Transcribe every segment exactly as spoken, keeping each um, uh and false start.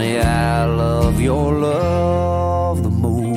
Honey, I love your love the most.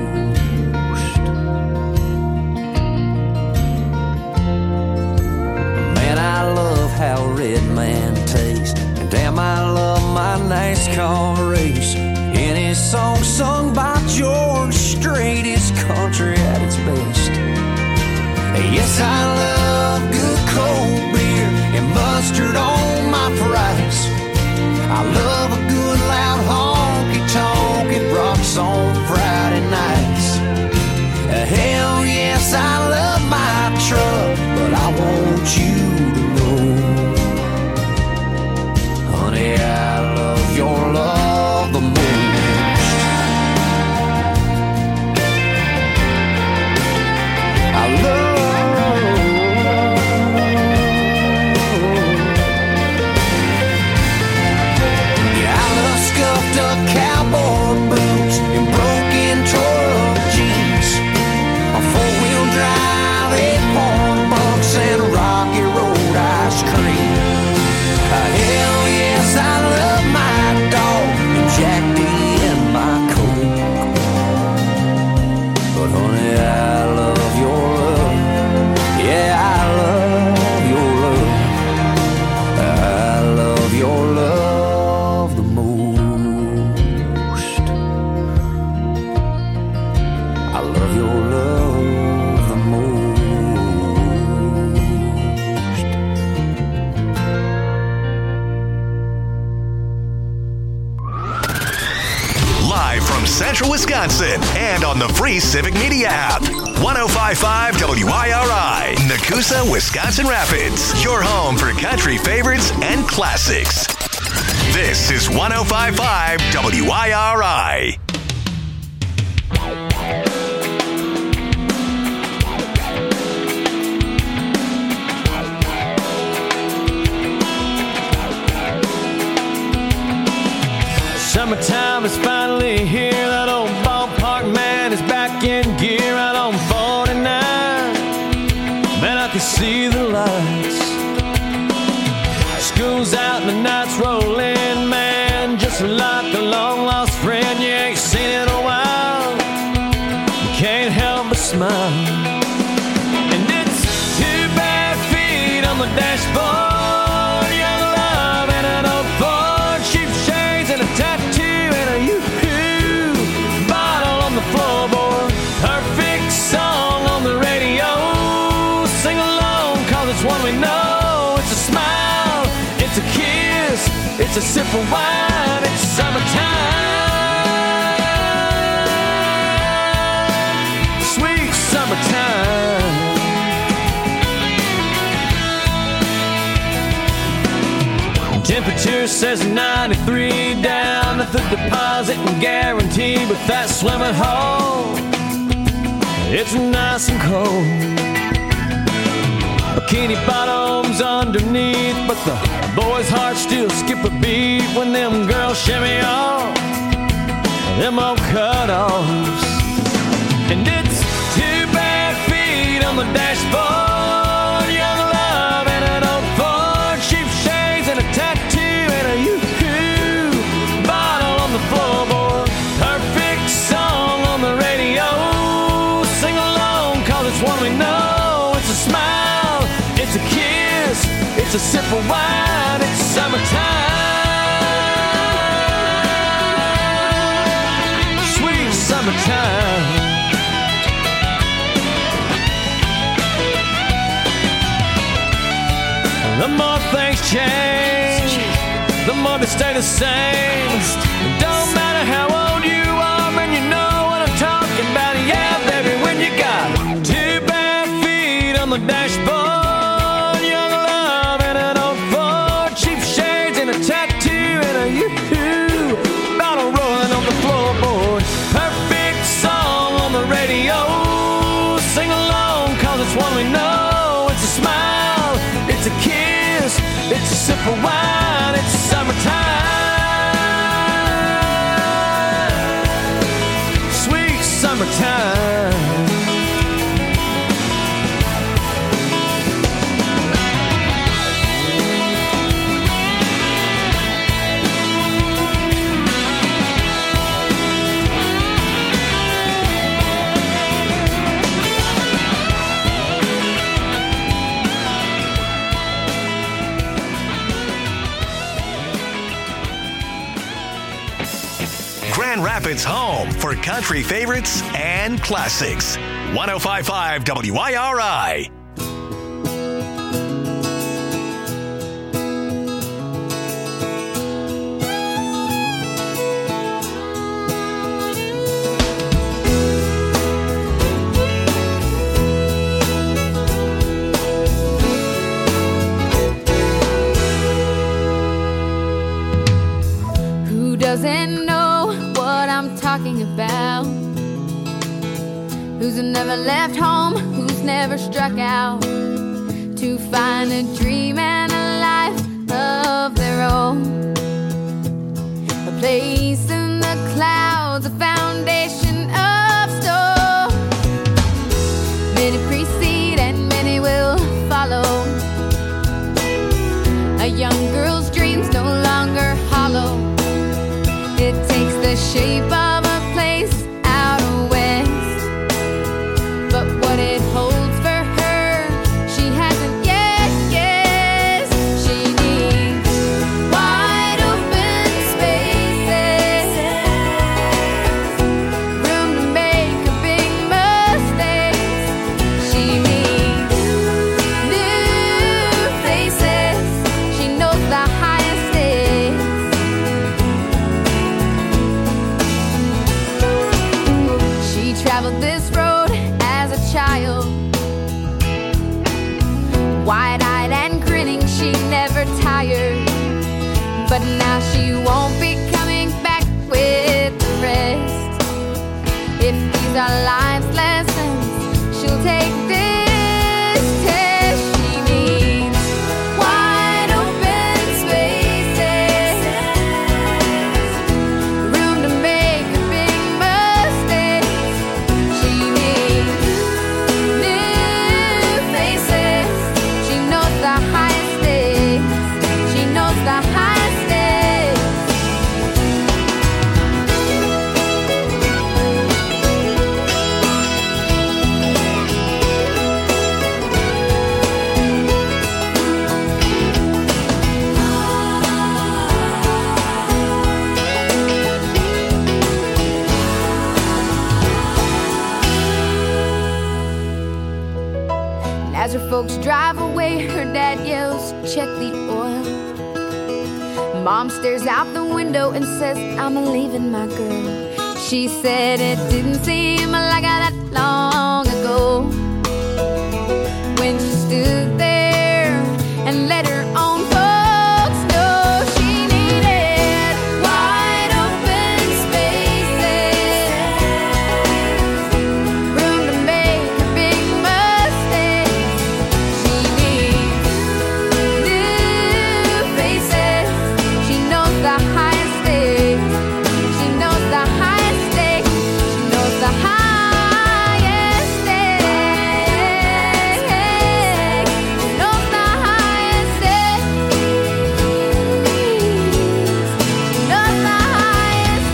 Man, I love how Red Man tastes. And damn, I love my NASCAR race. Any song sung by George Strait is country at its best. Yes, I love good cold beer and mustard on my fries. I love a good loud honky-tonk and rocks on Friday nights. Hell yes, I love my truck, but I want you to know, honey, I love your love the most. I love cowboy boots and broken truck jeans, a four-wheel drive, eight-point bunks, and Rocky Road ice cream. Uh, hell yes, I love my dog and Jack D and my Coke. But honey, I love your love. Yeah, I love your love. I love your love the most. Central Wisconsin and on the free Civic Media app. one oh five point five W I R I, Nakusa, Wisconsin Rapids. Your home for country favorites and classics. This is one oh five point five W I R I. Summertime is finally here. That old ballpark man is back in gear out on forty-nine. Man, I can see the lights. School's out and the night's rolling. Man, just like a long-lost friend you ain't seen in a while. You can't help but smile. And it's two bare feet on the dashboard. It's a sip of wine, it's summertime, sweet summertime. Temperature says ninety-three down at the deposit and guarantee, but that swimming hole, it's nice and cold. Bikini bottoms underneath, but the boys' hearts still skip a beat when them girls shimmy off them old cutoffs. And it's two bare feet on the dashboard, young love and an old Ford, cheap shades and a tattoo and a yoo-hoo bottle on the floorboard. Perfect song on the radio, sing along 'cause it's one we know. It's a smile, it's a kiss, it's a sip of wine, it's summertime, sweet summertime. The more things change, the more they stay the same. It don't matter how old you are, man, you know what I'm talking about. Yeah, baby, when you got two bare feet on the dashboard, young love and an old Ford, cheap shades and a tattoo and a yoo-hoo bottle rolling on the floorboard. Perfect song on the radio, sing along 'cause it's one we know. It's a smile, it's a kiss, it's a sip of wine, it's summertime, sweet summertime. Grand Rapids' home for country favorites and classics. one oh five point five W I R I. Doesn't know what I'm talking about. Who's never left home, who's never struck out to find a dream and a life of their own. A place in the clouds, a foundation of stone. Many precede and many will follow. A young girl's dreams no longer hollow. It takes the shape of a place out west, but what it holds for her, she hasn't yet guessed. She needs wide open spaces, room to make her big mistakes. She needs new faces. She knows the highest stakes. Traveled this road as a child, wide-eyed and grinning, she never tired. But now she won't be coming back with the rest. If these are life's lessons, she'll take this test. She needs wide open spaces, room to make her big mistakes. She needs new faces. She knows the highest stakes. She knows the highest stakes. As her folks drive away, her dad yells, check the oil. Mom stares out the window and says, I'm leaving my girl. She said it didn't seem like that long ago, when she stood there and let her own folks know she needed wide open spaces, room to make her big mistakes. She needs new faces. She knows the highest stakes. She knows the highest stakes. She knows the highest stakes. She knows the highest stakes. She knows the highest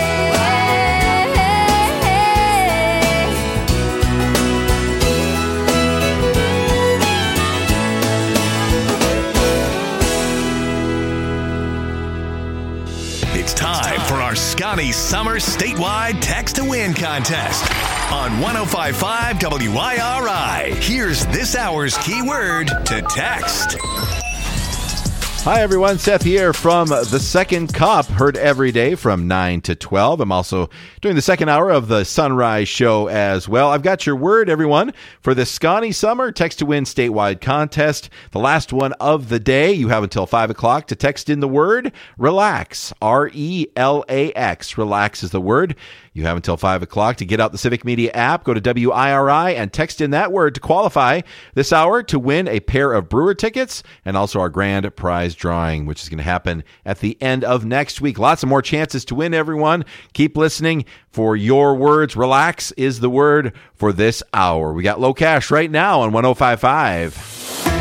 stakes. It's time for our Scotty Summer Statewide Text to Win contest on one oh five point five W I R I. Here's this hour's keyword to text. Hi, everyone. Seth here from The Second Cup, heard every day from nine to twelve. I'm also doing the second hour of the Sunrise Show as well. I've got your word, everyone, for the Scotty Summer Text to Win statewide contest. The last one of the day. You have until five o'clock to text in the word relax, R E L A X. Relax is the word. You have until five o'clock to get out the Civic Media app, go to W I R I, and text in that word to qualify this hour to win a pair of Brewer tickets and also our grand prize drawing, which is going to happen at the end of next week. Lots of more chances to win, everyone. Keep listening for your words. Relax is the word for this hour. We got Low Cash right now on one oh five point five.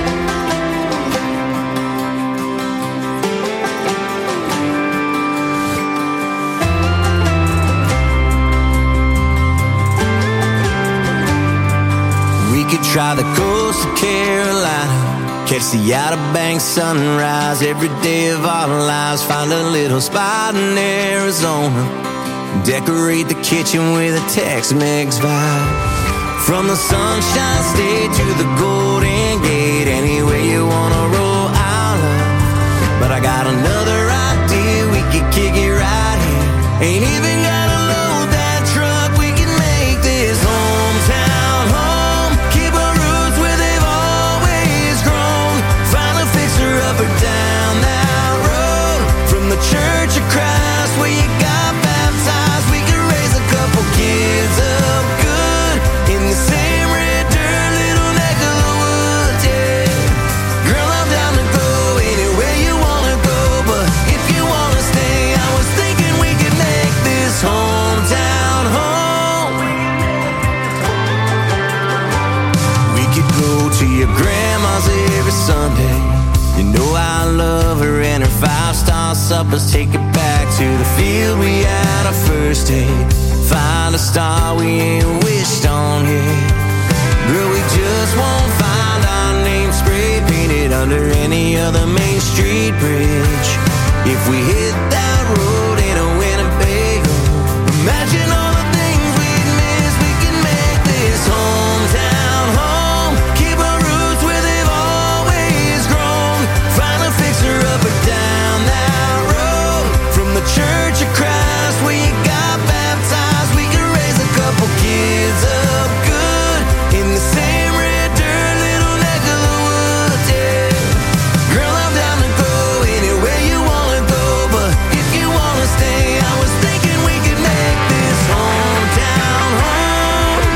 Could try the coast of Carolina, catch the Outer Banks sunrise every day of our lives. Find a little spot in Arizona, Decorate the kitchen with a Tex-Mex vibe. From the Sunshine State to the Golden Gate, anywhere you wanna roll, I'll love. But I got another idea, we could kick it right here. Ain't even gotta load that truck, we can make this hometown home. Keep our roots where they've always grown. Find a fixer up or down that road. From the Church of Christ where you got baptized, we could raise a couple kids up good in the same red dirt, little neck of the woods, yeah. Girl, I'm down to go anywhere you wanna go, but if you wanna stay, I was thinking we could make this hometown home. We could go to your grandma's every Sunday. You know I love her and her five-star suppers. Take it back to the field we had our first date. Find a star we ain't wished on yet. Girl, we just won't find our name spray painted under any other Main Street bridge. If we hit that road in a Winnebago, imagine all the things we'd miss. We can make this hometown home. Keep our roots where they've always grown. Find a fixer up or down that road. From the Church of Christ where you got baptized, we can raise a couple kids up good in the same red dirt, little neck of the woods, yeah. Girl, I'm down to go anywhere you wanna go, but if you wanna stay, I was thinking we could make this hometown home.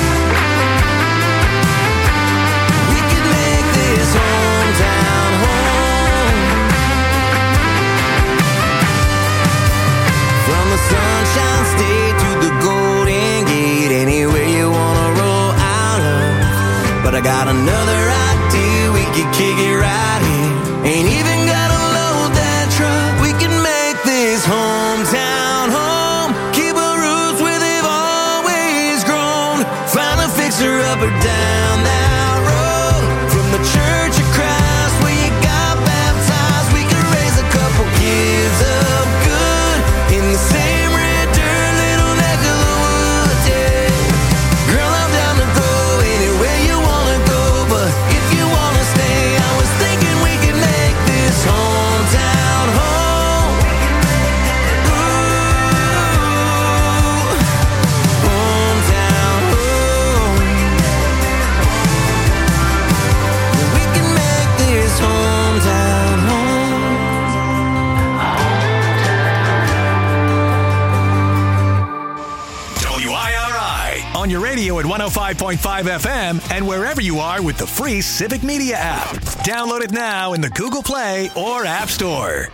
We could make this hometown home. From the Sunshine State to the Golden Gate, anywhere you wanna roll out of. But I got another idea, we could kick it right here. Ain't even gotta load that truck, we can make this hometown home. Keep our roots where they've always grown. Find a fixer up or down that road. From the Church of Christ where you got baptized, we can raise a couple kids up good in the same red dirt, little neck of the woods, yeah. Girl, I'm down to go anywhere you wanna go, but if you wanna stay, I was thinking we could make this hometown home. Ooh, hometown home. We can make this hometown home. W I R I on your radio at one oh five point five F M and wherever you are with the free Civic Media app. Download it now in the Google Play or App Store.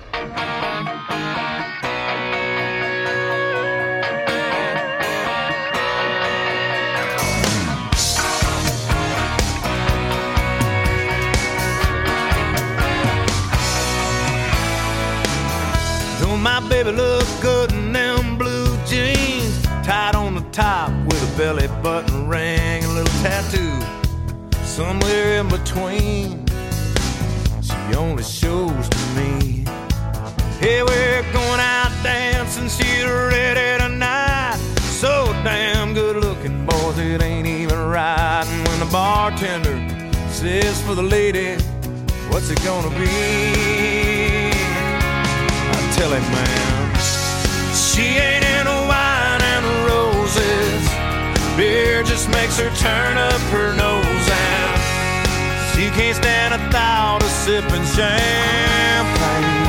Don't my baby look good in them blue jeans, tied on the top with a belly button ring, a little tattoo somewhere in between. She only shows to me. Hey, we're going out dancing, she's ready tonight. So damn good looking, boys, it ain't even right. And when the bartender says for the lady, what's it gonna be? I tell him, man, she ain't into wine and roses. Beer just makes her turn up her nose, and she can't stand a thought of sipping champagne.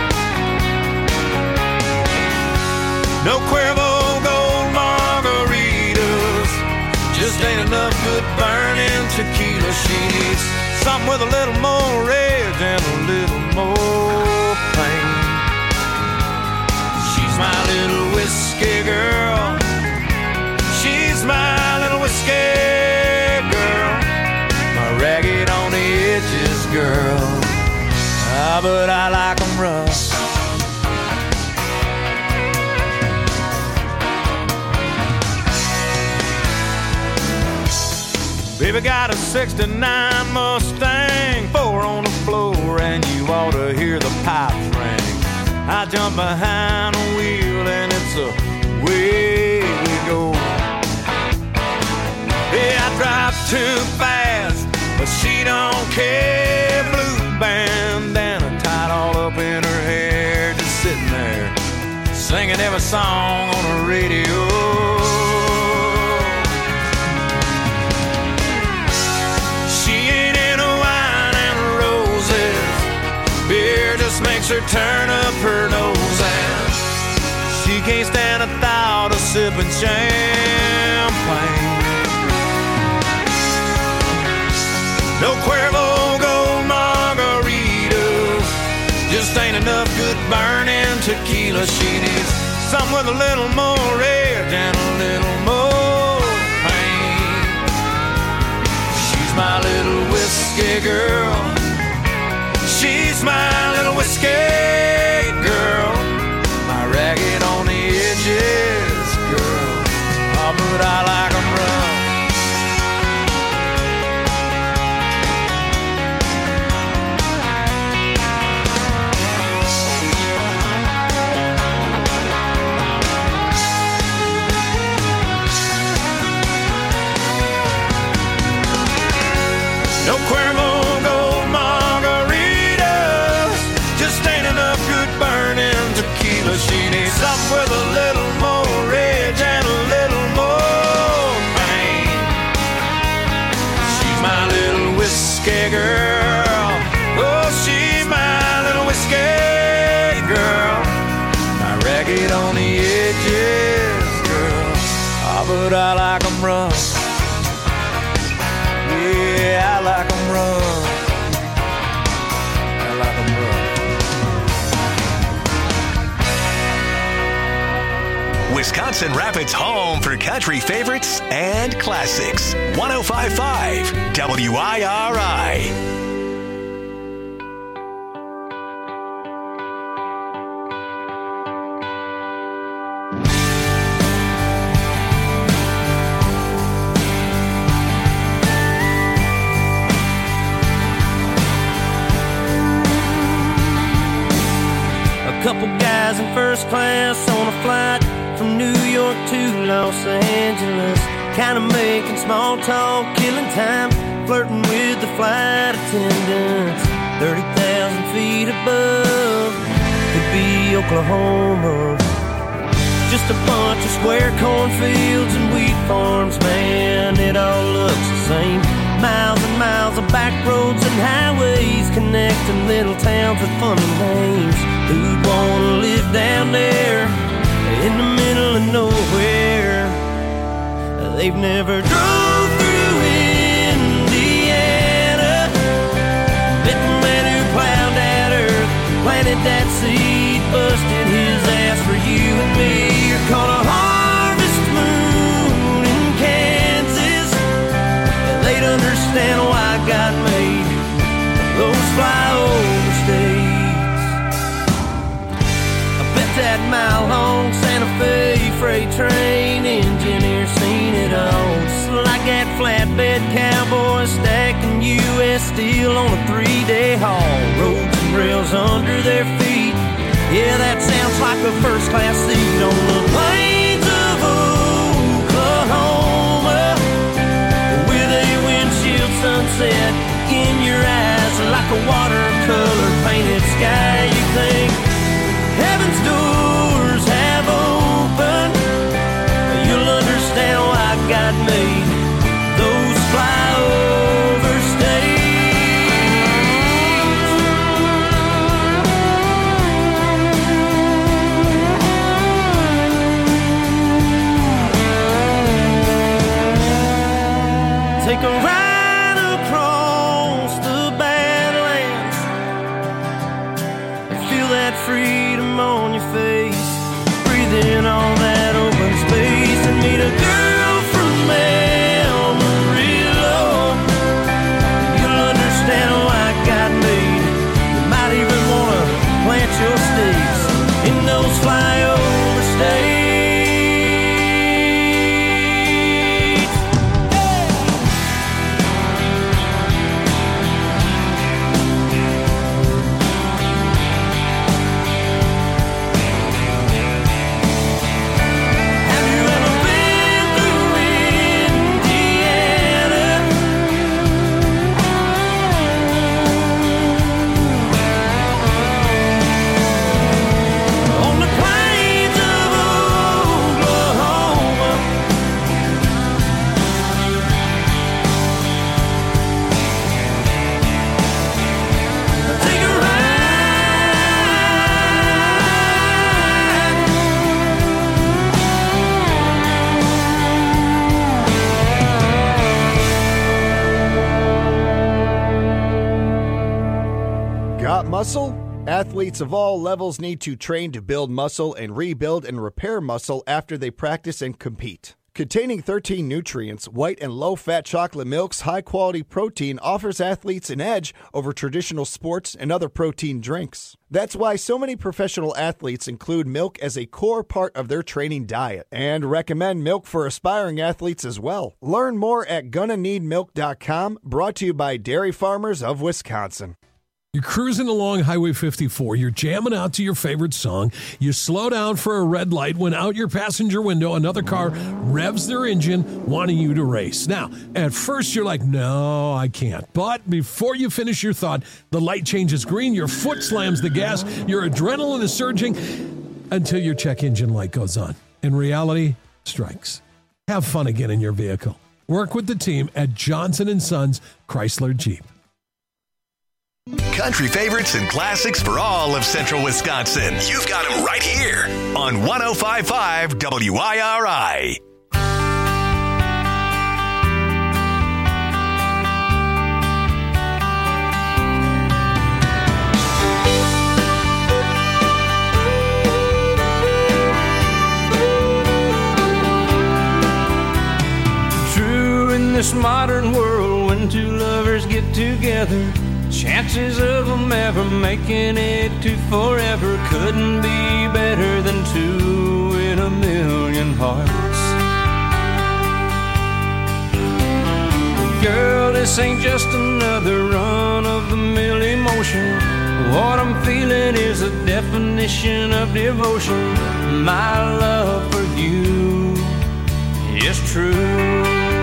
No Cuervo Gold margaritas, just ain't enough good burning tequila. She needs something with a little more rage and a little more pain. She's my little whiskey girl. She's my little whiskey girl. My ragged on the edges girl. Ah, but I like 'em rough. Baby got a sixty-nine Mustang, four on the floor, and you ought to hear the pipes ring. I jump behind the wheel and it's a away we go. Yeah, I drive too fast, but she don't care. Blue bandana tied all up in her hair, just sitting there singing every song on the radio. She ain't into wine and roses, beer just makes her turn up her nose, and she can't stand the thought of sipping champagne. No Cuervo Gold margaritas, just ain't enough good burning tequila. She needs something with a little more edge and a little more pain. She's my little whiskey girl. She's my little whiskey girl. My ragged on the edges girl. Oh, but I like 'em rough. No Cuervo Gold margaritas, just ain't enough good burning tequila. She needs something with a little more edge and a little more pain. She's my little whiskey girl. Oh, she's my little whiskey girl. My ragged on the edges girl. Oh, but I like 'em rough. Yeah, I like 'em rough. I like 'em rough. Wisconsin Rapids' home for country favorites and classics. one oh five point five W I R I. Couple guys in first class on a flight from New York to Los Angeles, kind of making small talk, killing time, flirting with the flight attendants. thirty thousand feet above, could be Oklahoma. Just a bunch of square cornfields and wheat farms, man, it all looks the same. Miles and miles of back roads and highways connecting little towns with funny names. Who'd wanna live down there in the middle of nowhere? They've never drove through Indiana, met the man who plowed that earth, planted that seed, busted his ass for you and me. You're caught a harvest moon in Kansas. They'd understand why God made those flyover states. I bet that mile-long Santa Fe freight train engineer seen it all. Just like that flatbed cowboy stacking U S steel on a three-day haul. Roads and rails under their feet. Yeah, that sounds like a first-class seat on the plains of Oklahoma, with a windshield sunset in your eyes like a watercolor painted sky. You think heaven's doors have opened, you'll understand why God made those flyover states. Athletes of all levels need to train to build muscle and rebuild and repair muscle after they practice and compete. Containing thirteen nutrients, white and low-fat chocolate milk's high-quality protein offers athletes an edge over traditional sports and other protein drinks. That's why so many professional athletes include milk as a core part of their training diet and recommend milk for aspiring athletes as well. Learn more at gonna need milk dot com, brought to you by Dairy Farmers of Wisconsin. You're cruising along Highway fifty-four. You're jamming out to your favorite song. You slow down for a red light when out your passenger window, another car revs their engine, wanting you to race. Now, at first you're like, no, I can't. But before you finish your thought, the light changes green, your foot slams the gas, your adrenaline is surging until your check engine light goes on. And reality strikes. Have fun again in your vehicle. Work with the team at Johnson and Sons Chrysler Jeep. Country favorites and classics for all of Central Wisconsin. You've got them right here on one oh five point five W I R I. True, in this modern world, when two lovers get together, chances of them ever making it to forever couldn't be better than two in a million hearts. Girl, this ain't just another run-of-the-mill emotion. What I'm feeling is a definition of devotion. My love for you is true.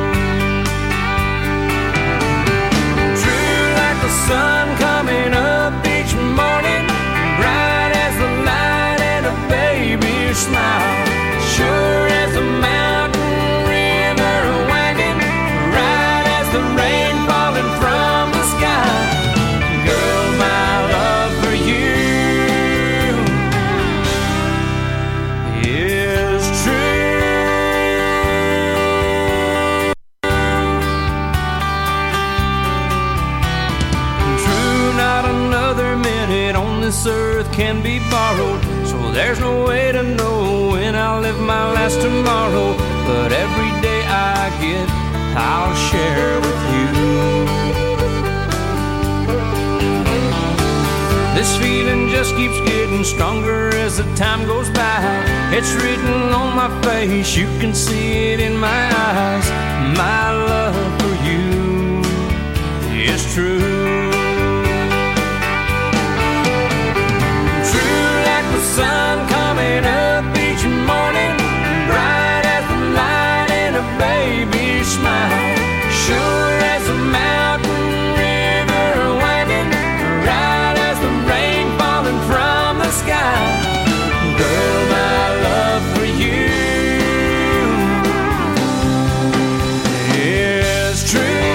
The sun coming up each morning, bright as the light and a baby's smile, sure as a mountain river winding, right as the rain falling from the sky. Girl, my love for you is true. This earth can be borrowed, so there's no way to know when I'll live my last tomorrow. But every day I get, I'll share with you. This feeling just keeps getting stronger as the time goes by. It's written on my face, you can see it in my eyes. My love for you is true. Sun coming up each morning, bright as the light and a baby's smile, sure as a mountain river winding, right as the rain falling from the sky. Girl, my love for you is true.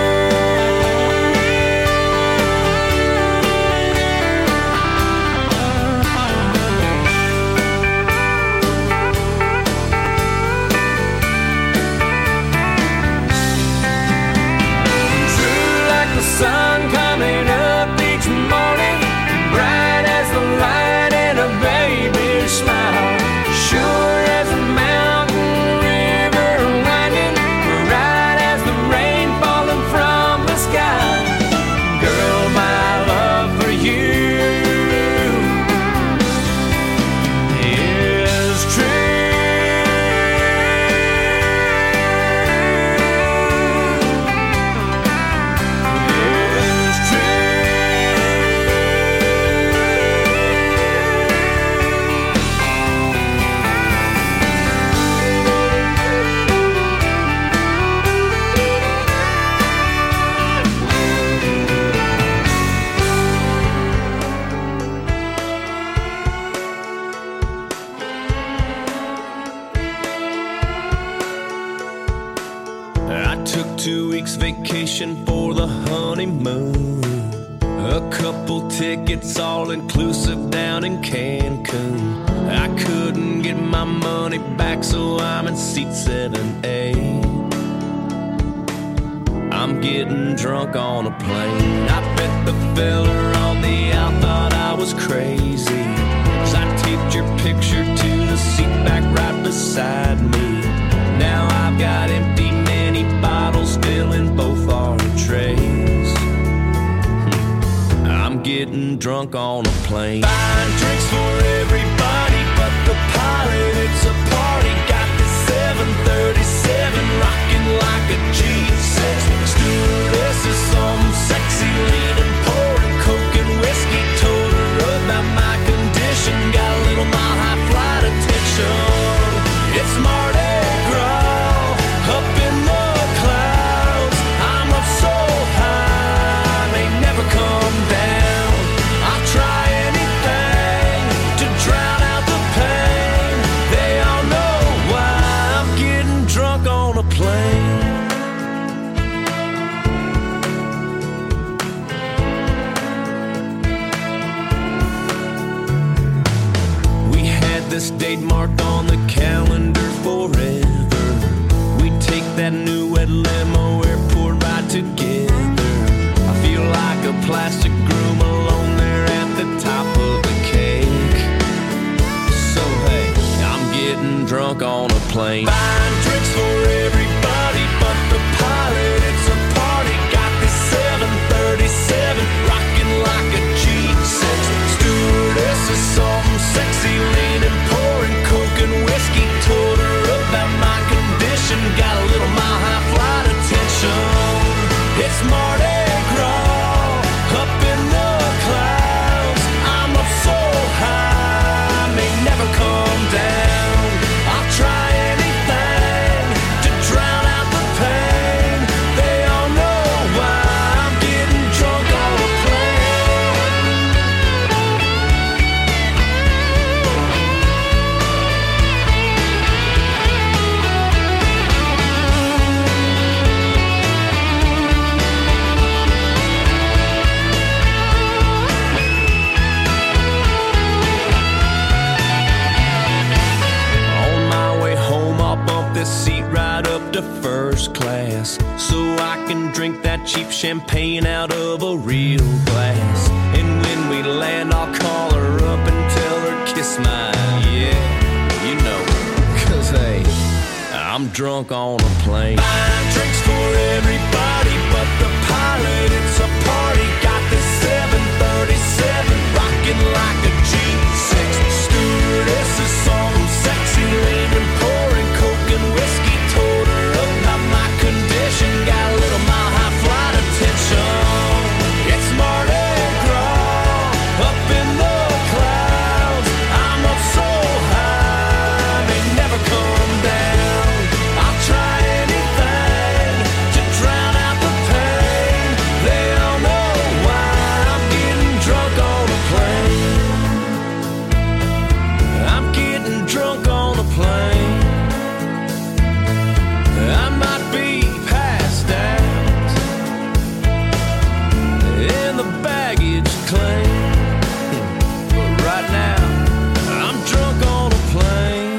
Sun coming up each morning, bright as the light and a baby's smile, sure as a mountain river winding, right as the rain falling from the sky. Girl, my love for you is true. Vacation for the honeymoon, a couple tickets all inclusive down in Cancun. I couldn't get my money back, so I'm in seat seven A. I'm getting drunk on a plane. I bet the fella on the out thought I I was crazy, 'cause I taped your picture to the seat back right beside me. Now I've got empty mini bottles filling both our trays. I'm getting drunk on a plane. Buying drinks for everybody but the pilot. It's a party. Got this seven thirty-seven rocking like a G six. Stewardess is some sexy leaning, pouring coke and whiskey. Told her about my condition. Got a little mile high flight attention. It's Mardi Gras up in the clouds. I'm up so high, may never come down. I'll try anything to drown out the pain. They all know why I'm getting drunk on a plane. We had this date marked on the calendar forever. We take that new wet limo airport ride together. I feel like a plastic groom alone there at the top of the cake. So hey, I'm getting drunk on a plane. Buying drinks for everybody but the pilot. It's a party. Got this seven thirty-seven rocking like a G six. Stewardess is some sexy leaning, pouring coke and whiskey. Told her about my condition. Got a little mile high flight attention. It's Mardi Gras up in the clouds. I'm up so high, may never come down. I'll try anything to drown out the pain. They all know why I'm getting drunk on a plane. On my way home, I'll bump this seat right up to first class, so I can drink that cheap champagne out of a real glass. And when we land, I'll call her up and tell her kiss my, yeah, you know, 'cause hey, I'm drunk on a plane. Buying drinks for everybody but the pilot. It's a party. Got this seven thirty-seven rocking like a G six. Stewardess is some sexy leaning, pouring coke and whiskey. Told her about my condition. Got a little mile high flight attention. It's Mardi Gras up in the clouds. I'm up so high, may never come down. I'll try anything to drown out the pain. They all know why I'm getting drunk on a plane. I'm getting drunk on a plane. I might be passed out in the baggage claim, but right now I'm drunk on a plane.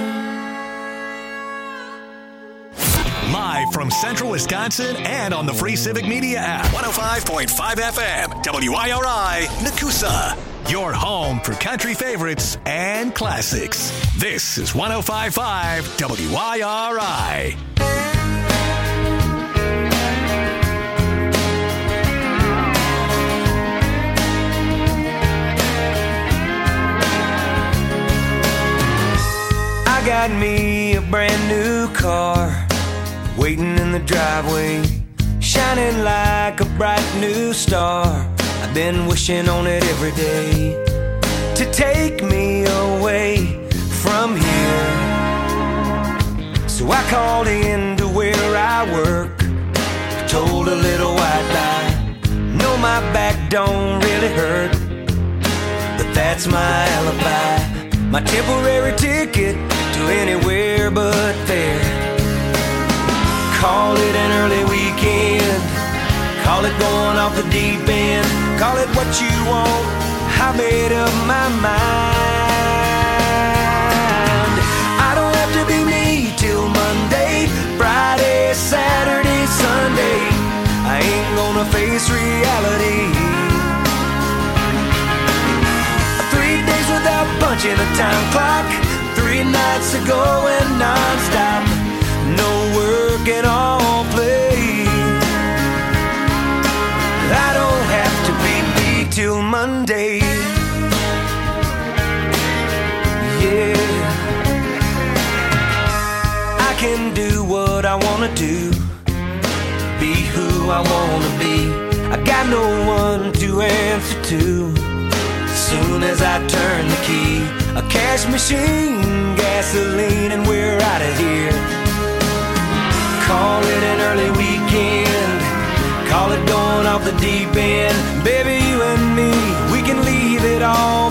Live from Central Wisconsin and on the free Civic Media app. one oh five point five F M, W I R I, Nakusa. Your home for country favorites and classics. This is one oh five point five W I R I. I got me a brand new car waiting in the driveway, shining like a bright new star. I've been wishing on it every day to take me away from here. So I called in to where I work, told a little white lie. No, my back don't really hurt, but that's my alibi, my temporary ticket to anywhere but there. Call it an early weekend, call it going off the deep end, call it what you want, I made up my mind. I don't have to be me till Monday, Friday, Saturday, Sunday. I ain't gonna face reality. punching a time clock. Three nights ago and non-stop. No work and all play. I don't have to be me till Monday. Yeah, I can do what I wanna do, be who I wanna be. I got no one to answer to. Soon as I turn the key, a cash machine, gasoline, and we're out of here. Call it an early weekend, call it going off the deep end. Baby, you and me, we can leave it all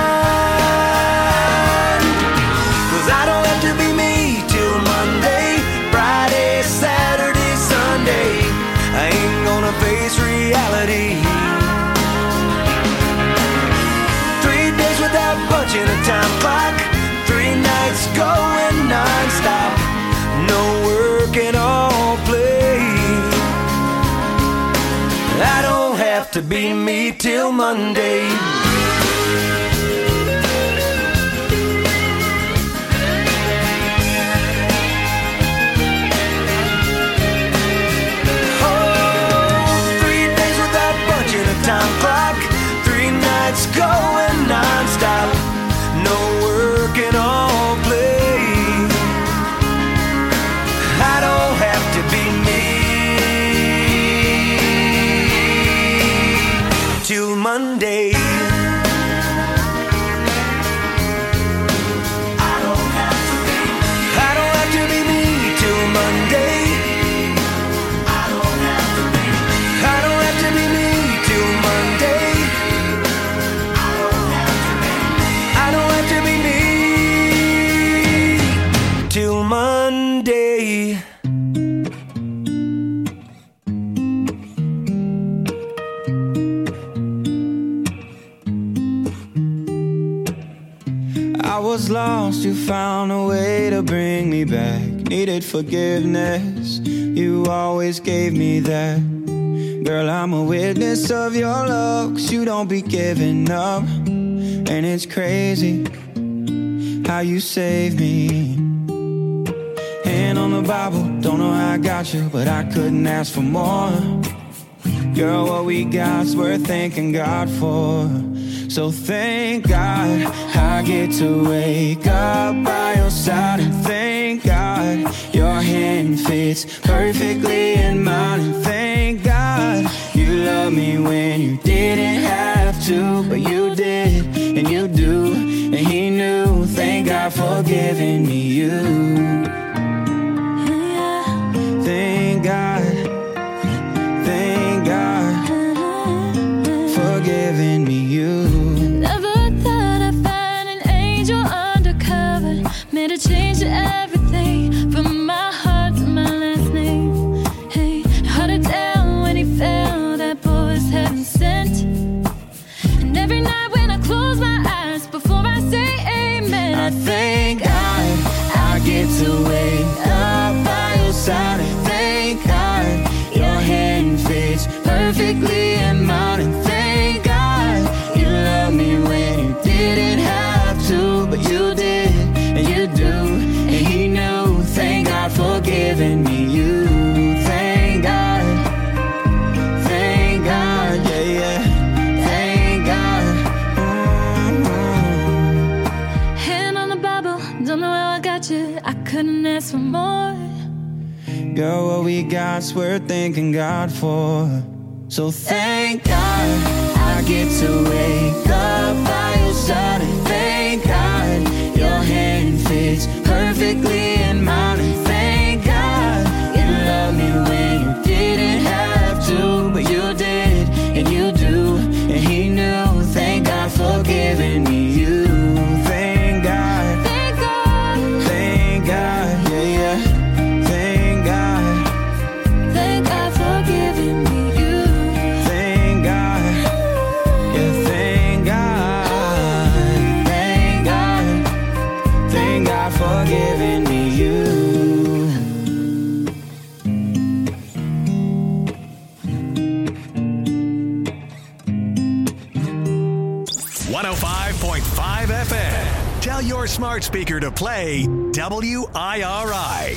behind. Cause I don't have to be me till Monday, Friday, Saturday, Sunday. I ain't gonna face reality. Three days without punching a time clock. Three nights going non-stop. No work and all play. I don't have to be me till Monday. Time clock, three nights going non-stop. No work and all play. I don't have to be me till Monday. I don't have to be I don't have to be me till Monday. I don't have to be I don't have to be me. Monday, I don't have to be I don't have to be me till Monday. I was lost, you found a way to bring me back. Needed forgiveness, you always gave me that. Girl, I'm a witness of your love, 'cause you don't be giving up. And it's crazy how you saved me. Hand on the Bible, don't know how I got you, but I couldn't ask for more. Girl, what we got's worth thanking God for. So thank God I get to wake up by your side. And thank God your hand fits perfectly in mine. And thank God you love me when you didn't have to, but you did, and you do, and he knew. Thank God for giving me you. Thank God, thank God for giving me you. Made a change to everything, from my heart to my last name. Hey, held it down when he fell, that boy was heaven sent. And every night when I close my eyes, before I say amen, I thank God I get to wake up by your side. And thank God your hand fits perfectly in mine. And thank God you love me when you didn't have to, but you did, and you do, and he knew. Thank God for giving me you. Thank God, thank God, yeah, yeah. Thank God. Mm-hmm. Hand on the Bible, don't know how I got you, I couldn't ask for more. Girl, what we got's worth thanking God for. So thank God I get to wake up by your side. And thank God your hand fits perfectly in mine. And thank God you love me when you didn't have to, but you did, and you do, and he knew. Thank God for giving me you. Thank God, thank God, thank God, yeah, yeah. Thank God, thank God for giving me you. Thank God, yeah, thank God, thank God, thank God for giving me you. one oh five point five F M. Tell your smart speaker to play W I R I.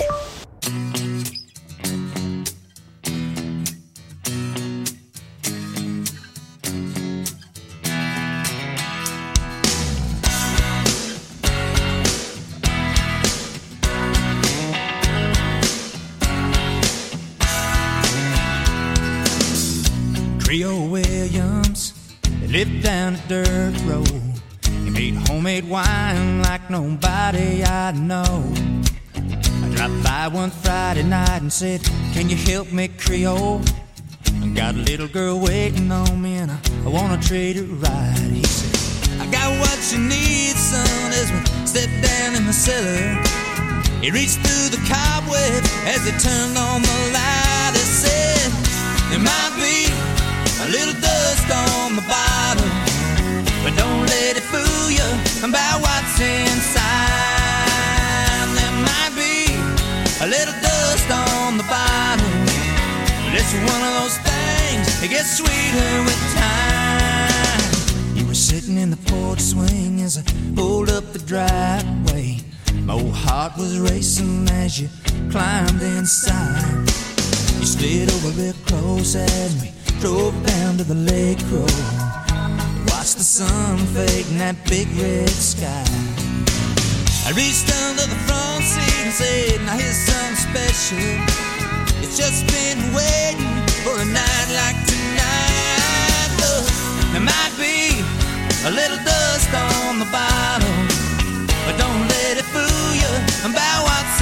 Creole Williams, they lived down a dirt road. He made homemade wine like nobody I know. I dropped by one Friday night and said, can you help me, Creole? I got a little girl waiting on me and I, I wanna treat her right. He said, I got what you need, son, as we stepped down in the cellar. He reached through the cobweb as he turned on the light. He said, there might be a little dust on the bottom, but don't let it fool you about what's inside. There might be a little dust on the bottom, but it's one of those things that gets sweeter with time. You were sitting in the porch swing as I pulled up the driveway. My old heart was racing as you climbed inside. You slid over real close as we drove down to the lake road. Watched the sun fade in that big red sky. I reached under the front seat and said, now here's something special. It's just been waiting for a night like tonight. Look, there might be a little dust on the bottom, but don't let it fool you about what's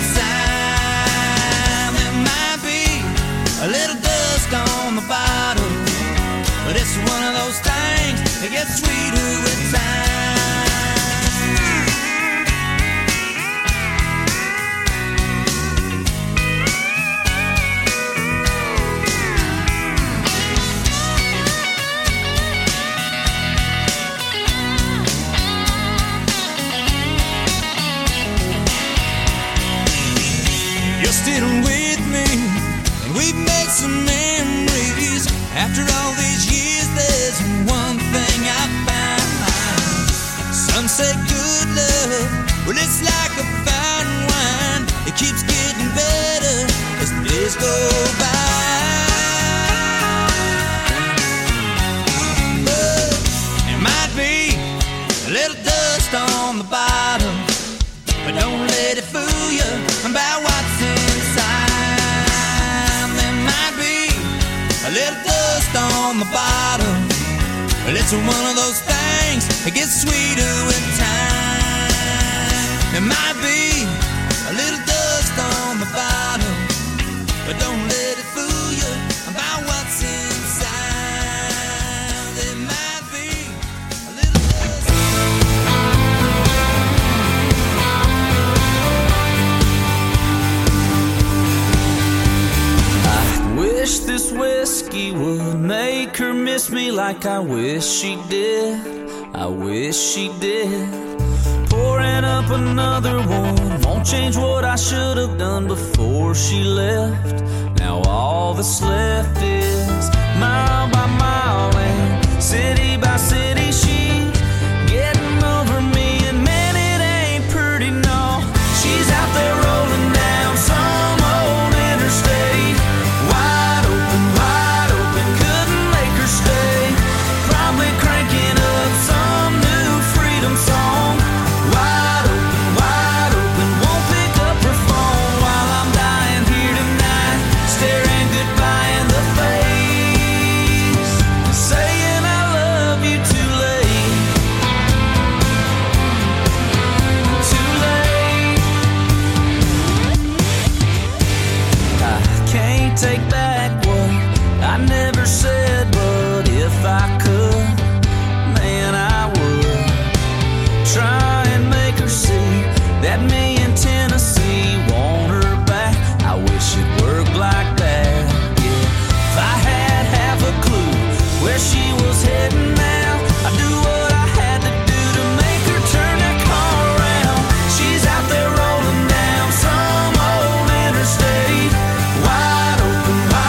inside. There might be a little dust on the bottom, but it's one of those things that gets sweeter with time. You're still with me, and we've made some memories. After all these years, there's one thing I found. Some say good love, well, it's like a fine wine. It keeps getting better as the days go by. But there might be a little dust on the bottom, but don't let it fool you about what's inside. There might be a little dust on the bottom, but it's one of those things that gets sweeter with time. There might be a little dust on the bottom, but don't let it fool you about what's inside. There might be a little dust. I wish this whiskey would make her miss me like I wish she did. I wish she did. Pouring up another one won't change what I should have done before she left. Now all that's left is mile by mile and city by city. She getting over me, and man, it ain't pretty, no. She's out there rolling down some old interstate, wide open, wide open, couldn't make her stay. Probably cranking up some new freedom song. Wide open, wide open, won't pick up her phone while I'm dying here tonight, staring goodbye in the face, saying I love you too late, too late. I can't take back what I never said, but if I could, man, I would try and make her see that me in Tennessee want her back. I wish it worked like that, yeah. If I had half a clue where she was heading now, I'd do what I had to do to make her turn that car around. She's out there rolling down some old interstate, wide open, wide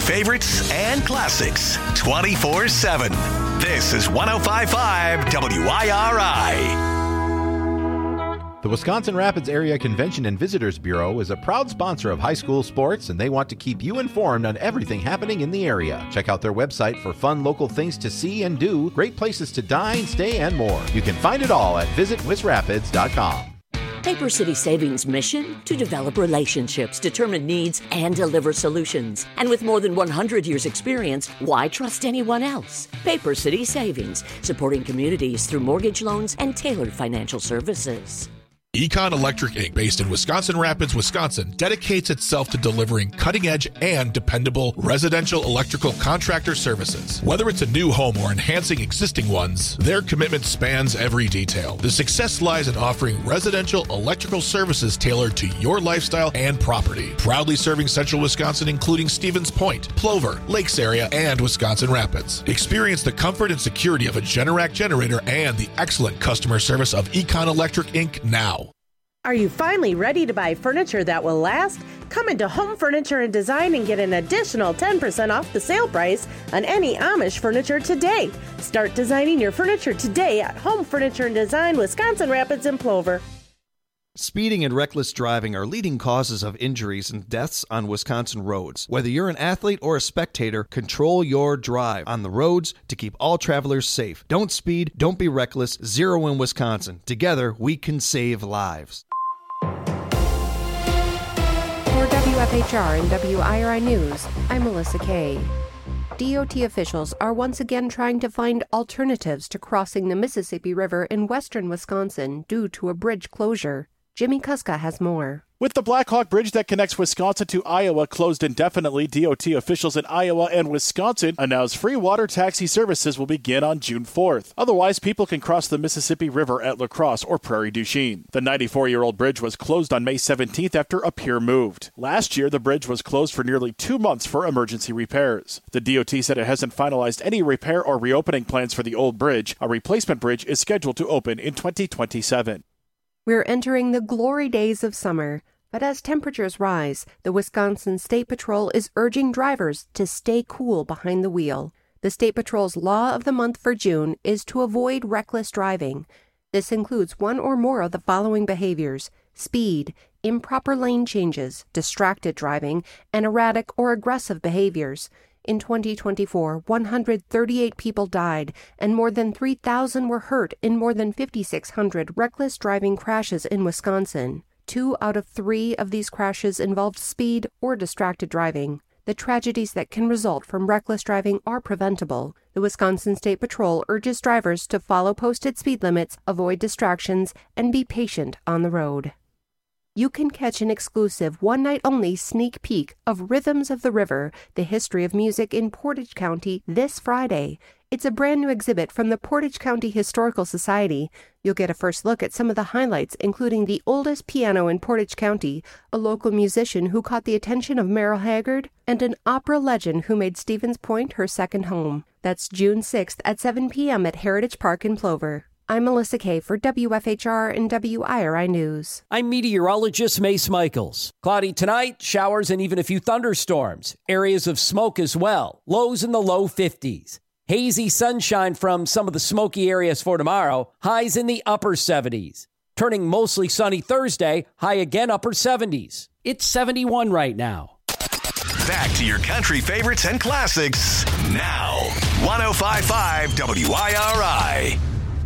favorites and classics twenty-four seven. This is one oh five point five W I R I. The Wisconsin Rapids Area Convention and Visitors Bureau is a proud sponsor of high school sports, and they want to keep you informed on everything happening in the area. Check out their website for fun local things to see and do, great places to dine, stay, and more. You can find it all at visit wis rapids dot com. Paper City Savings' mission? To develop relationships, determine needs, and deliver solutions. And with more than one hundred years experience, why trust anyone else? Paper City Savings, supporting communities through mortgage loans and tailored financial services. Econ Electric Incorporated, based in Wisconsin Rapids, Wisconsin, dedicates itself to delivering cutting-edge and dependable residential electrical contractor services. Whether it's a new home or enhancing existing ones, their commitment spans every detail. The success lies in offering residential electrical services tailored to your lifestyle and property. Proudly serving central Wisconsin, including Stevens Point, Plover, Lakes area, and Wisconsin Rapids. Experience the comfort and security of a Generac generator and the excellent customer service of Econ Electric Incorporated now. Are you finally ready to buy furniture that will last? Come into Home Furniture and Design and get an additional ten percent off the sale price on any Amish furniture today. Start designing your furniture today at Home Furniture and Design, Wisconsin Rapids and Plover. Speeding and reckless driving are leading causes of injuries and deaths on Wisconsin roads. Whether you're an athlete or a spectator, control your drive on the roads to keep all travelers safe. Don't speed, don't be reckless. Zero in Wisconsin. Together, we can save lives. For W F H R and W I R I News, I'm Melissa Kay. D O T officials are once again trying to find alternatives to crossing the Mississippi River in western Wisconsin due to a bridge closure. Jimmy Kuska has more. With the Blackhawk Bridge that connects Wisconsin to Iowa closed indefinitely, D O T officials in Iowa and Wisconsin announced free water taxi services will begin on June fourth. Otherwise, people can cross the Mississippi River at La Crosse or Prairie du Chien. The ninety-four-year-old bridge was closed on May seventeenth after a pier moved. Last year, the bridge was closed for nearly two months for emergency repairs. The D O T said it hasn't finalized any repair or reopening plans for the old bridge. A replacement bridge is scheduled to open in twenty twenty-seven. We're entering the glory days of summer, but as temperatures rise, the Wisconsin State Patrol is urging drivers to stay cool behind the wheel. The State Patrol's law of the month for June is to avoid reckless driving. This includes one or more of the following behaviors: speed, improper lane changes, distracted driving, and erratic or aggressive behaviors. In twenty twenty-four, one hundred thirty-eight people died and more than three thousand were hurt in more than fifty-six hundred reckless driving crashes in Wisconsin. Two out of three of these crashes involved speed or distracted driving. The tragedies that can result from reckless driving are preventable. The Wisconsin State Patrol urges drivers to follow posted speed limits, avoid distractions, and be patient on the road. You can catch an exclusive one-night-only sneak peek of Rhythms of the River, the history of music in Portage County, this Friday. It's a brand new exhibit from the Portage County Historical Society. You'll get a first look at some of the highlights, including the oldest piano in Portage County, a local musician who caught the attention of Merle Haggard, and an opera legend who made Stevens Point her second home. That's June sixth at seven p.m. at Heritage Park in Plover. I'm Melissa Kay for W F H R and W I R I News. I'm meteorologist Mace Michaels. Cloudy tonight, showers and even a few thunderstorms. Areas of smoke as well. Lows in the low fifties. Hazy sunshine from some of the smoky areas for tomorrow. Highs in the upper seventies. Turning mostly sunny Thursday. High again upper seventies. It's seventy-one right now. Back to your country favorites and classics now. one oh five point five W I R I.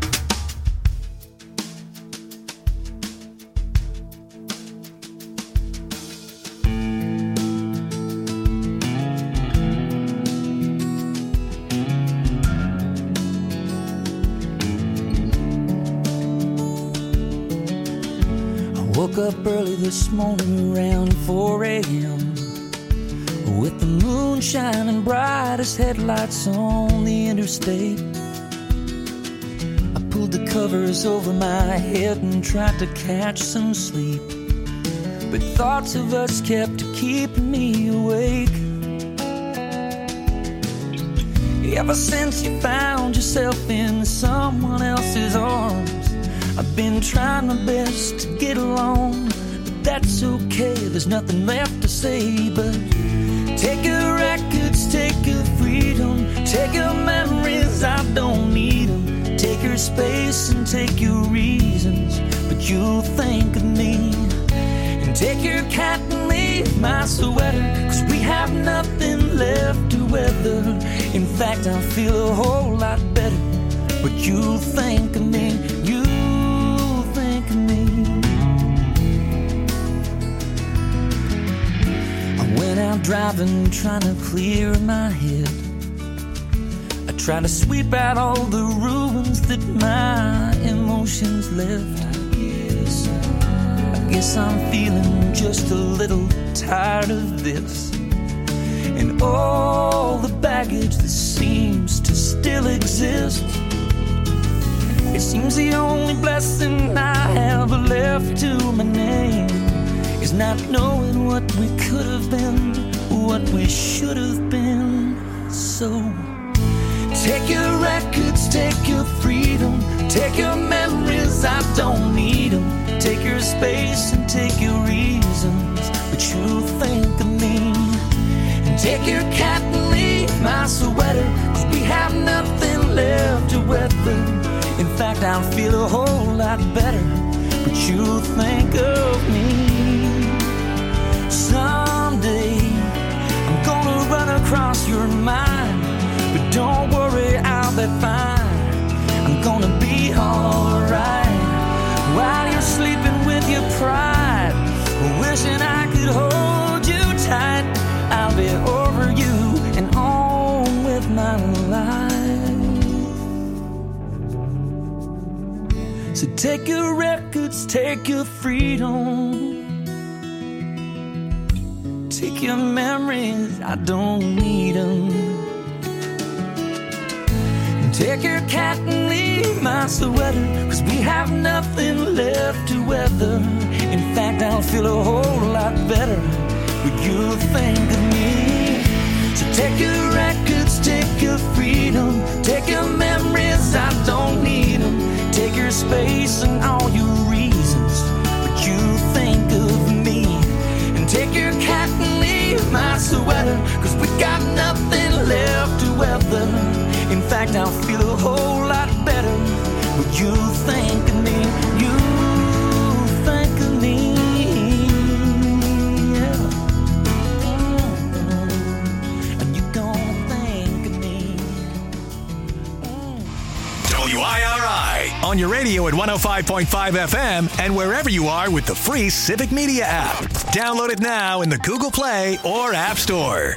Woke up early this morning around four a.m. with the moon shining bright as headlights on the interstate. I pulled the covers over my head and tried to catch some sleep, but thoughts of us kept keeping me awake. Ever since you found yourself in someone else's arms, I've been trying my best to get along, but that's okay, there's nothing left to say but take a record Take your memories, I don't need them. Take your space and take your reasons, but you'll think of me. And take your cat and leave my sweater, cause we have nothing left to weather. In fact, I feel a whole lot better, but you'll think of me. You'll think of me. I went out driving, trying to clear my head. I try to sweep out all the ruins that my emotions left. I guess, I guess I'm feeling just a little tired of this, and all the baggage that seems to still exist. It seems the only blessing I have left to my name is not knowing what we could have been, what we should have been. So take your records, take your freedom, take your memories, I don't need them. Take your space and take your reasons, but you'll think of me. And take your cat and leave my sweater, cause we have nothing left to weather. In fact, I'll feel a whole lot better, but you'll think of me. Someday I'm gonna run across your mind, but don't worry, I'll be fine. I'm gonna be alright while you're sleeping with your pride, wishing I could hold you tight. I'll be over you and on with my life. So take your records, take your freedom, take your memories, I don't need them. Take your cat and leave my sweater, cause we have nothing left to weather. In fact, I'll feel a whole lot better, but you'll think of me. So take your records, take your freedom, take your memories, I don't need them. Take your space and all your reasons, but you'll think of me. And take your cat and leave my sweater, cause we got nothing left to weather. In fact, I'll feel a whole lot better, but you think of me, you think of me, yeah. And you gonna think of me. W I R I, on your radio at one oh five point five F M and wherever you are with the free Civic Media app. Download it now in the Google Play or App Store.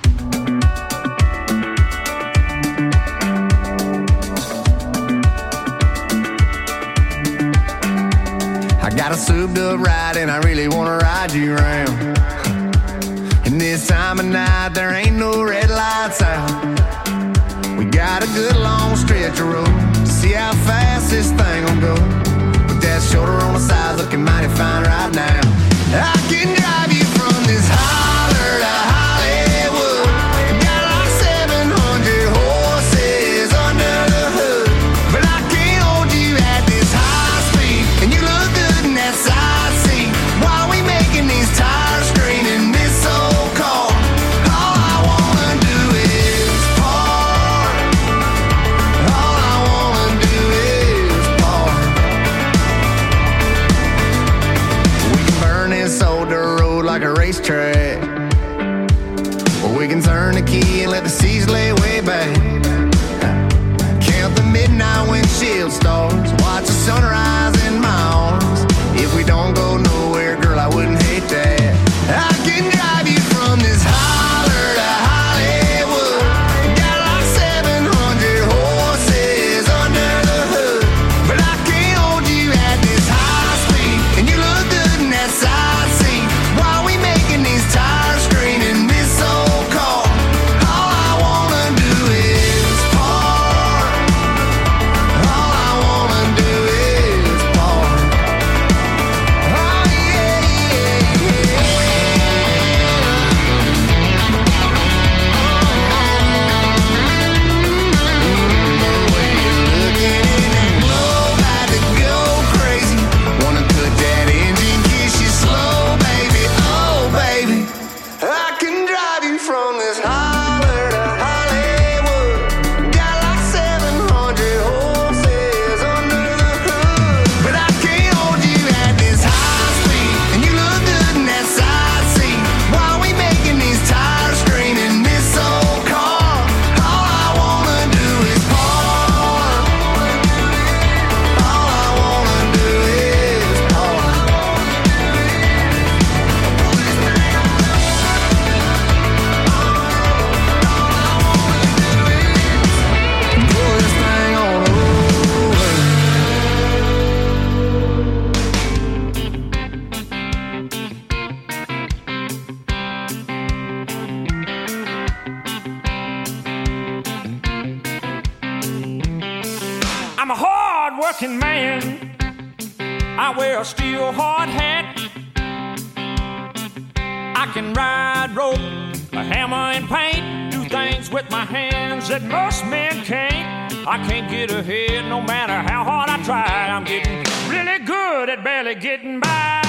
I got a souped up ride and I really wanna ride you around. And this time of night there ain't no red lights out. We got a good long stretch of road to see how fast this thing will go. With that shoulder on the side looking mighty fine right now. I can drive you from this holler to Hollywood. Got like seven hundred horses under the hood, but I can't hold you at this high speed. And you look good in that side seat while we making these tires scream in this old car. All I wanna do is park. All I wanna do is park. We can I'm a hard-working man. I wear a steel hard hat. I can ride rope, a hammer and paint, do things with my hands that most men can't. I can't get ahead no matter how hard I try. I'm getting really good at barely getting by.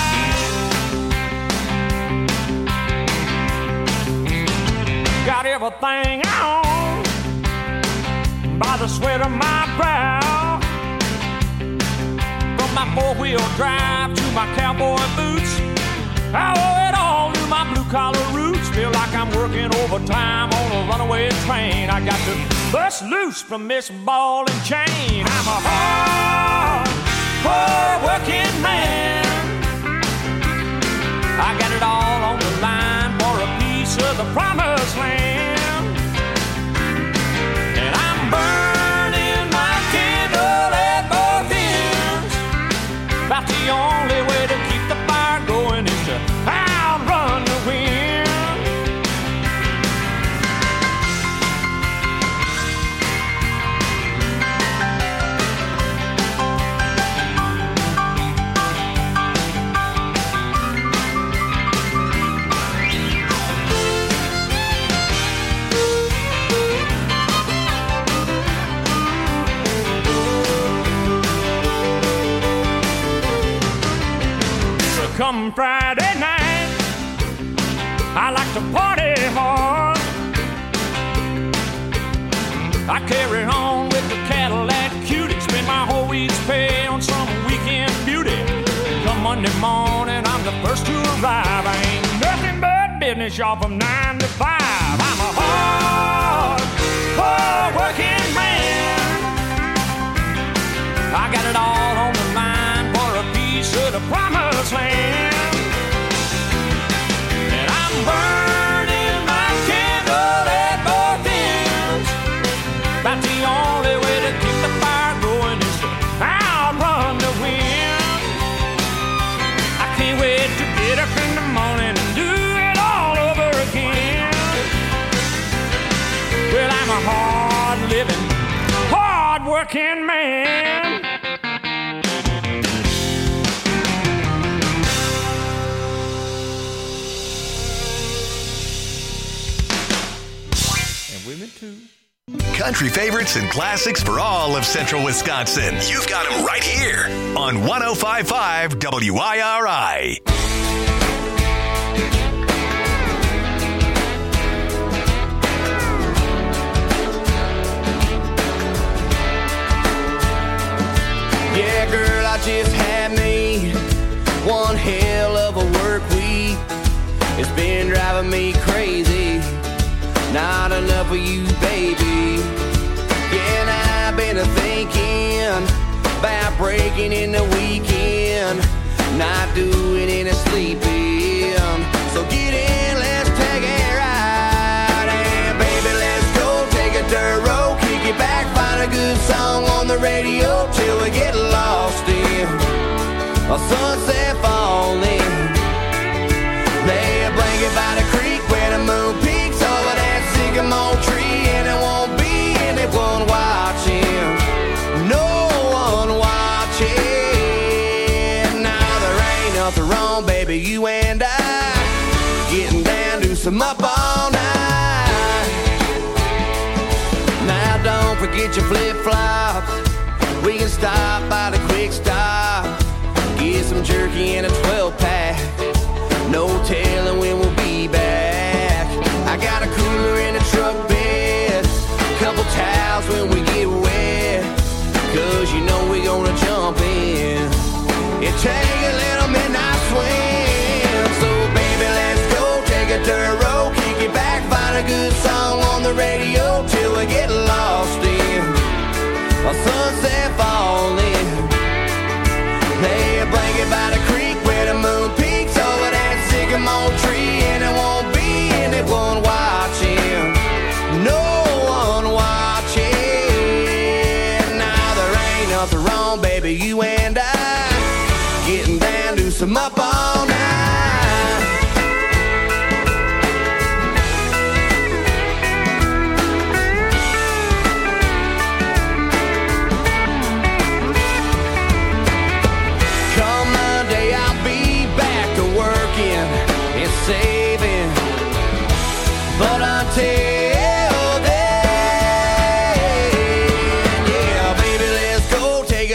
Got everything I own by the sweat of my brow. From my four-wheel drive to my cowboy boots, I owe it all to my blue-collar roots. Feel like I'm working overtime on a runaway train. I got to bust loose from this ball and chain. I'm a hard, hard-working man. I got it all on the line for a piece of the promised land. And I'm burning my candle at both ends. About the only way to keep the fire going is to outrun the wind. Come Friday night, I like to party hard. I carry on with the Cadillac Cutie, spend my whole week's pay on some weekend beauty. Come Monday morning, I'm the first to arrive. I ain't nothing but business, y'all, from nine to five. I'm a hard, hard working man. I got it all on the line for a piece of the promised land. And I'm burning my candle at both ends. About the only way to keep the fire going is to outrun the wind. I can't wait to get up in the morning and do it all over again. Well, I'm a hard-living, hard-working man. Women too. Country favorites and classics for all of Central Wisconsin. You've got them right here on one oh five point five W I R I. Yeah, girl, I just had me one hell of a work week. It's been driving me crazy. Not enough of you, baby. Yeah, and I've been thinking about breaking in the weekend, not doing any sleeping. So get in, let's take a ride. And baby, let's go take a dirt road, kick it back, find a good song on the radio till we get lost in a sunset falling. Lay a blanket by the creek where the moon peaks over that sycamore tree, and it won't be anyone watching, no one watching. Now there ain't nothing wrong, baby, you and I getting down to some up all night. Now don't forget your flip-flops. We can stop by the quick stop, get some jerky and a twelve pack. No telling when we'll be back. I got a cooler in the truck bed, couple towels when we get wet, cause you know we gonna jump in and take a little midnight swim. So baby, let's go take a dirt road, kick it back, find a good song on the radio till we get lost in a sunset falling. Lay a blanket by the creek where the moon peaks over that sycamore tree, and it won't be anyone watching, no one watching. Now there ain't nothing wrong, baby, you and I getting down to some up all night.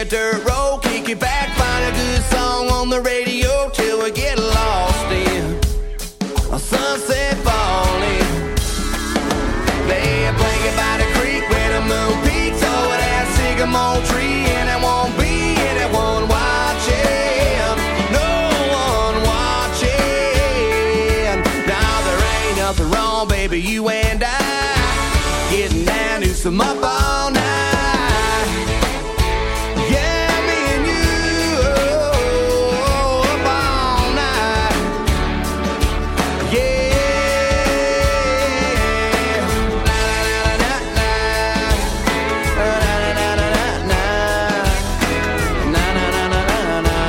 a dirt road, kick it back, find a good song on the radio till we get lost in a sunset falling. Lay a blanket by the creek where the moon peaks over that sycamore tree, and there won't be anyone watching, no one watching. Now there ain't nothing wrong, baby, you and I getting down to some up all night. Yeah, me and you, oh, up all night. Yeah. Na, na, na, na, na. Na, na, na, na, na. Na, na, na, na, na, na.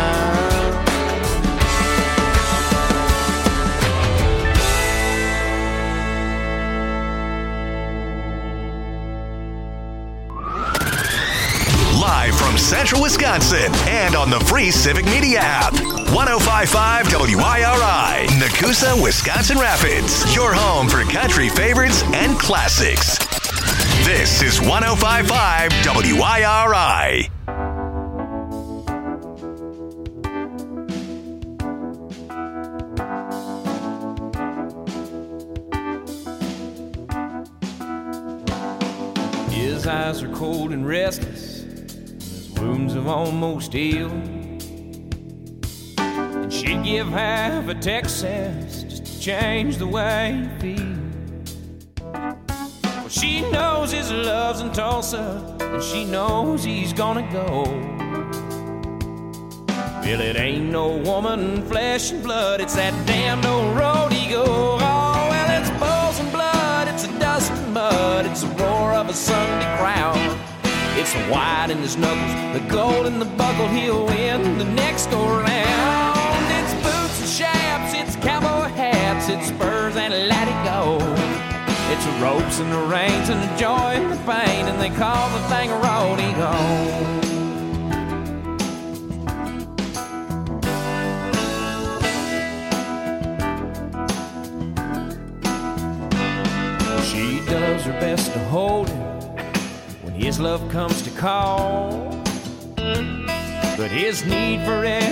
Live from Central Wisconsin and on the free Civic Media app. one oh five point five W I R I, Nakusa, Wisconsin Rapids. Your home for country favorites and classics. This is one oh five point five W I R I. His eyes are cold and restless, his wounds have almost healed. And she'd give half a Texas just to change the way you feel. Well, she knows his love's in Tulsa, and she knows he's gonna go. Well, it ain't no woman, flesh and blood, it's that damned old road he go. Oh, well, it's bulls and blood, it's a dust and mud, it's the roar of a Sunday crowd. It's the white in his knuckles, the gold in the buckle, he'll win the next go round. It's boots and chaps, it's cowboy hats, it's spurs and let it go. It's the ropes and the reins and the joy and the pain, and they call the thing a roadie home. She does her best to hold him when his love comes to call, but his need for